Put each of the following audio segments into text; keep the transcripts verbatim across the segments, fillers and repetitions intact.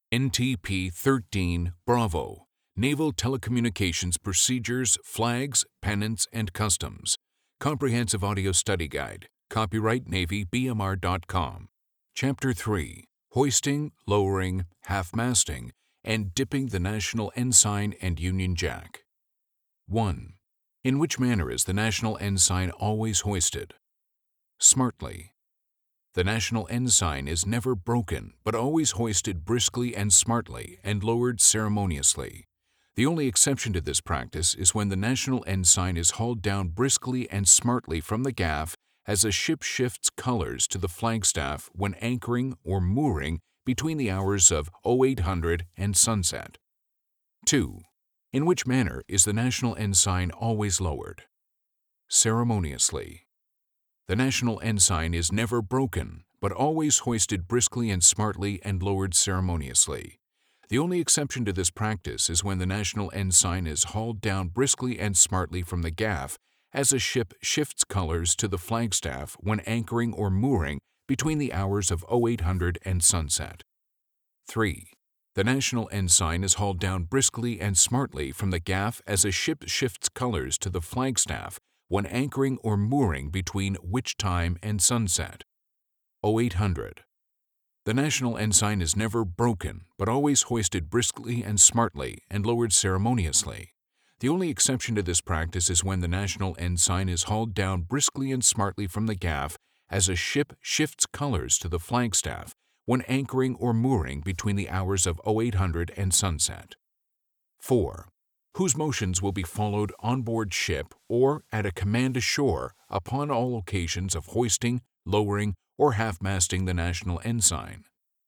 N T P thirteen Bravo, Naval Telecommunications Procedures, Flags, Pennants, and Customs. Comprehensive Audio Study Guide. Copyright Navy B M R dot com. Chapter three. Hoisting, Lowering, Half-Masting, and Dipping the National Ensign and Union Jack. one. In which manner is the national ensign always hoisted? Smartly. The national ensign is never broken, but always hoisted briskly and smartly and lowered ceremoniously. The only exception to this practice is when the national ensign is hauled down briskly and smartly from the gaff as a ship shifts colors to the flagstaff when anchoring or mooring between the hours of oh eight hundred and sunset. two. In which manner is the national ensign always lowered? Ceremoniously. The national ensign is never broken, but always hoisted briskly and smartly and lowered ceremoniously. The only exception to this practice is when the national ensign is hauled down briskly and smartly from the gaff as a ship shifts colors to the flagstaff when anchoring or mooring between the hours of oh eight hundred and sunset. three. The national ensign is hauled down briskly and smartly from the gaff as a ship shifts colors to the flagstaff when anchoring or mooring between which time and sunset? oh eight hundred. The national ensign is never broken, but always hoisted briskly and smartly and lowered ceremoniously. The only exception to this practice is when the national ensign is hauled down briskly and smartly from the gaff as a ship shifts colors to the flagstaff when anchoring or mooring between the hours of oh eight hundred and sunset. four. Whose motions will be followed on board ship or at a command ashore upon all occasions of hoisting, lowering, or half-masting the national ensign?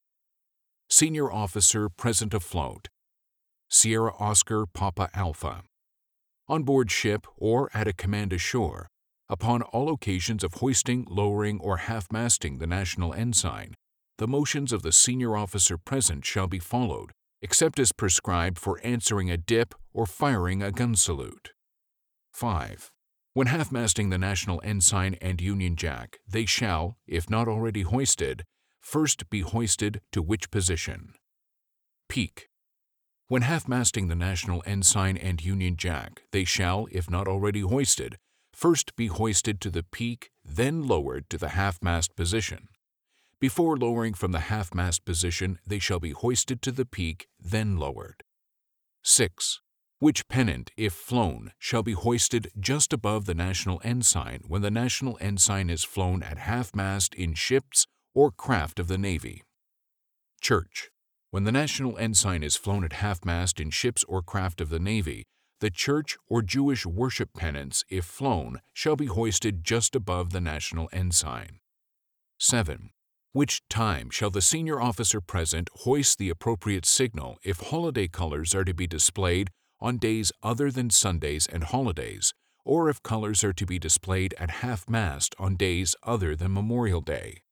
Senior officer present afloat. Sierra Oscar Papa Alpha. On board ship or at a command ashore, upon all occasions of hoisting, lowering, or half-masting the national ensign, the motions of the senior officer present shall be followed, except as prescribed for answering a dip or firing a gun salute. five. When half-masting the national ensign and Union Jack, they shall, if not already hoisted, first be hoisted to which position? Peak. When half-masting the national ensign and Union Jack, they shall, if not already hoisted, first be hoisted to the peak, then lowered to the half-mast position. Before lowering from the half-mast position, they shall be hoisted to the peak, then lowered. six. Which pennant, if flown, shall be hoisted just above the national ensign when the national ensign is flown at half-mast in ships or craft of the Navy? Church. When the national ensign is flown at half-mast in ships or craft of the Navy, the church or Jewish worship pennants, if flown, shall be hoisted just above the national ensign. seven. Which time shall the senior officer present hoist the appropriate signal if holiday colors are to be displayed on days other than Sundays and holidays, or if colors are to be displayed at half-mast on days other than Memorial Day?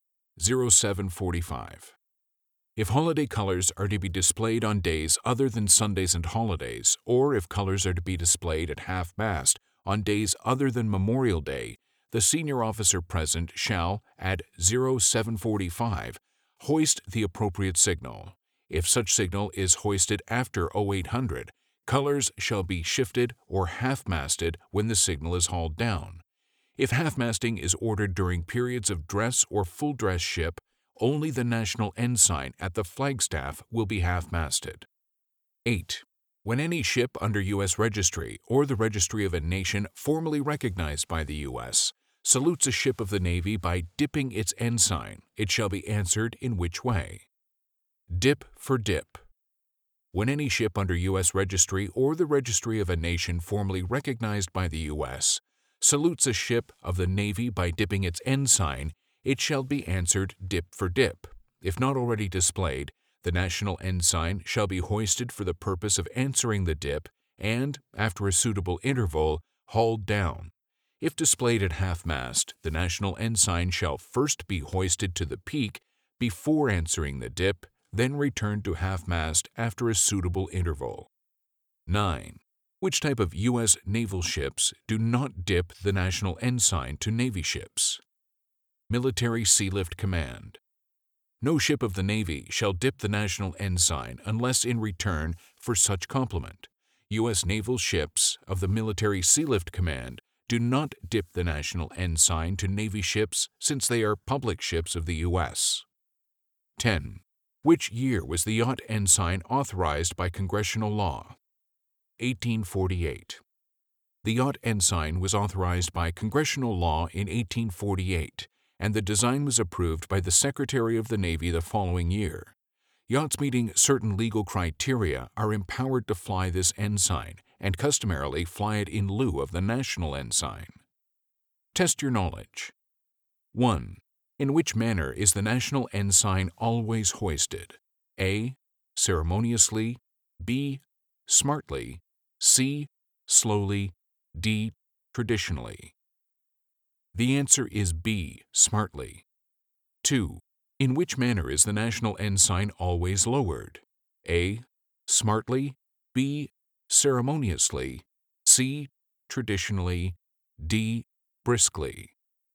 oh seven forty-five. If holiday colors are to be displayed on days other than Sundays and holidays, or if colors are to be displayed at half-mast on days other than Memorial Day, the senior officer present shall, at oh seven forty-five, hoist the appropriate signal. If such signal is hoisted after oh eight hundred, colors shall be shifted or half-masted when the signal is hauled down. If half-masting is ordered during periods of dress or full-dress ship, only the national ensign at the flagstaff will be half-masted. eight. When any ship under U S registry or the registry of a nation formally recognized by the U S salutes a ship of the Navy by dipping its ensign, it shall be answered in which way? Dip for dip. When any ship under U S registry or the registry of a nation formally recognized by the U S salutes a ship of the Navy by dipping its ensign, it shall be answered dip for dip. If not already displayed, the national ensign shall be hoisted for the purpose of answering the dip and, after a suitable interval, hauled down. If displayed at half-mast, the national ensign shall first be hoisted to the peak before answering the dip, then returned to half-mast after a suitable interval. nine. Which type of U S naval ships do not dip the national ensign to Navy ships? Military Sealift Command. No ship of the Navy shall dip the national ensign unless in return for such compliment. U S naval ships of the Military Sealift Command do not dip the national ensign to Navy ships since they are public ships of the U S ten. Which year was the yacht ensign authorized by congressional law? eighteen forty-eight. The yacht ensign was authorized by congressional law in eighteen forty-eight, and the design was approved by the Secretary of the Navy the following year. Yachts meeting certain legal criteria are empowered to fly this ensign and customarily fly it in lieu of the national ensign. Test your knowledge. one. In which manner is the national ensign always hoisted? A. Ceremoniously. B. Smartly. C. Slowly. D. Traditionally. The answer is B. Smartly. two. In which manner is the national ensign always lowered? A. Smartly. B. Ceremoniously. C. Traditionally. D. Briskly.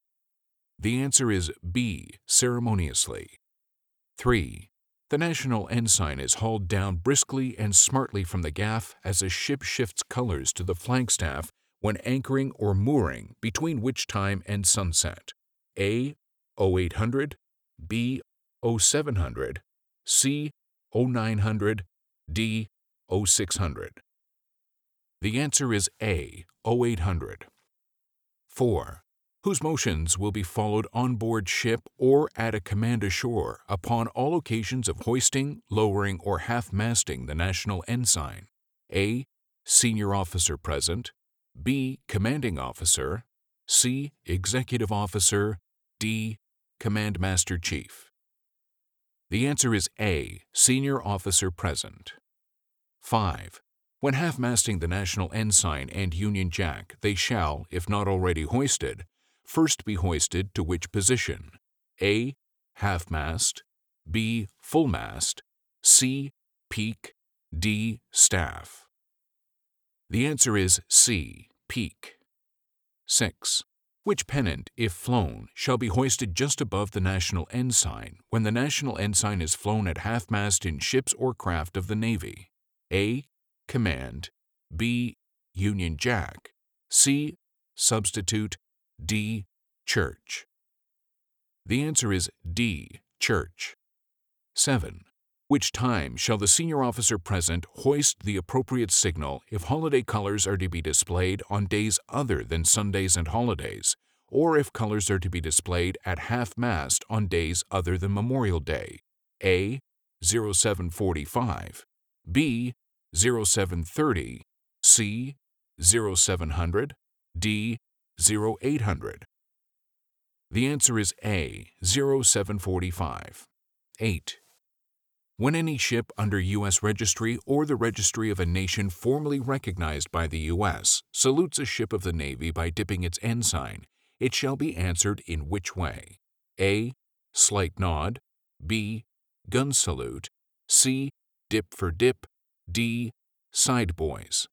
The answer is B. Ceremoniously. three. The national ensign is hauled down briskly and smartly from the gaff as a ship shifts colors to the flagstaff when anchoring or mooring between which time and sunset? A. oh eight hundred. B. oh seven hundred. C. oh nine hundred. D. oh six hundred. The answer is A. oh eight hundred. four. Whose motions will be followed on board ship or at a command ashore upon all occasions of hoisting, lowering, or half-masting the national ensign? A. Senior officer present. B. Commanding officer. C. Executive officer. D. Command Master Chief. The answer is A. Senior officer present. five. When half-masting the national ensign and Union Jack, they shall, if not already hoisted, first be hoisted to which position? A. Half-mast. B. Full-mast. C. Peak. D. Staff. The answer is C. Peak. six. Which pennant, if flown, shall be hoisted just above the national ensign when the national ensign is flown at half-mast in ships or craft of the Navy? A. Command. B. Union Jack. C. Substitute. D. Church. The answer is D. Church. seven. Which time shall the senior officer present hoist the appropriate signal if holiday colors are to be displayed on days other than Sundays and holidays, or if colors are to be displayed at half-mast on days other than Memorial Day? A. oh seven forty-five. B. oh seven thirty. C. oh seven hundred. D. oh eight hundred. The answer is A. oh seven forty-five. eight. When any ship under U S registry or the registry of a nation formally recognized by the U S salutes a ship of the Navy by dipping its ensign, it shall be answered in which way? A. Slight nod. B. Gun salute. C. Dip for dip. D. Side boys.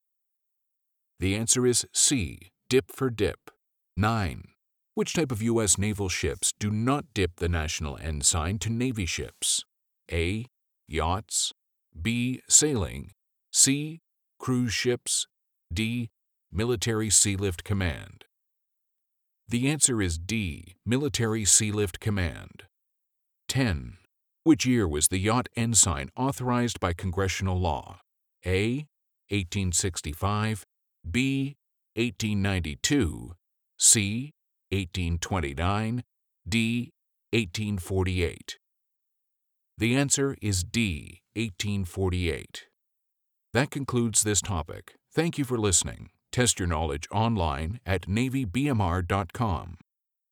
The answer is C. Dip for dip. nine. Which type of U S naval ships do not dip the national ensign to Navy ships? A. Yachts. B. Sailing. C. Cruise ships. D. Military Sealift Command. The answer is D. Military Sealift Command. ten. Which year was the yacht ensign authorized by congressional law? A. eighteen sixty-five. B. eighteen ninety-two. C. eighteen twenty-nine. D. eighteen forty-eight. The answer is D. eighteen forty-eight. That concludes this topic. Thank you for listening. Test your knowledge online at Navy B M R dot com.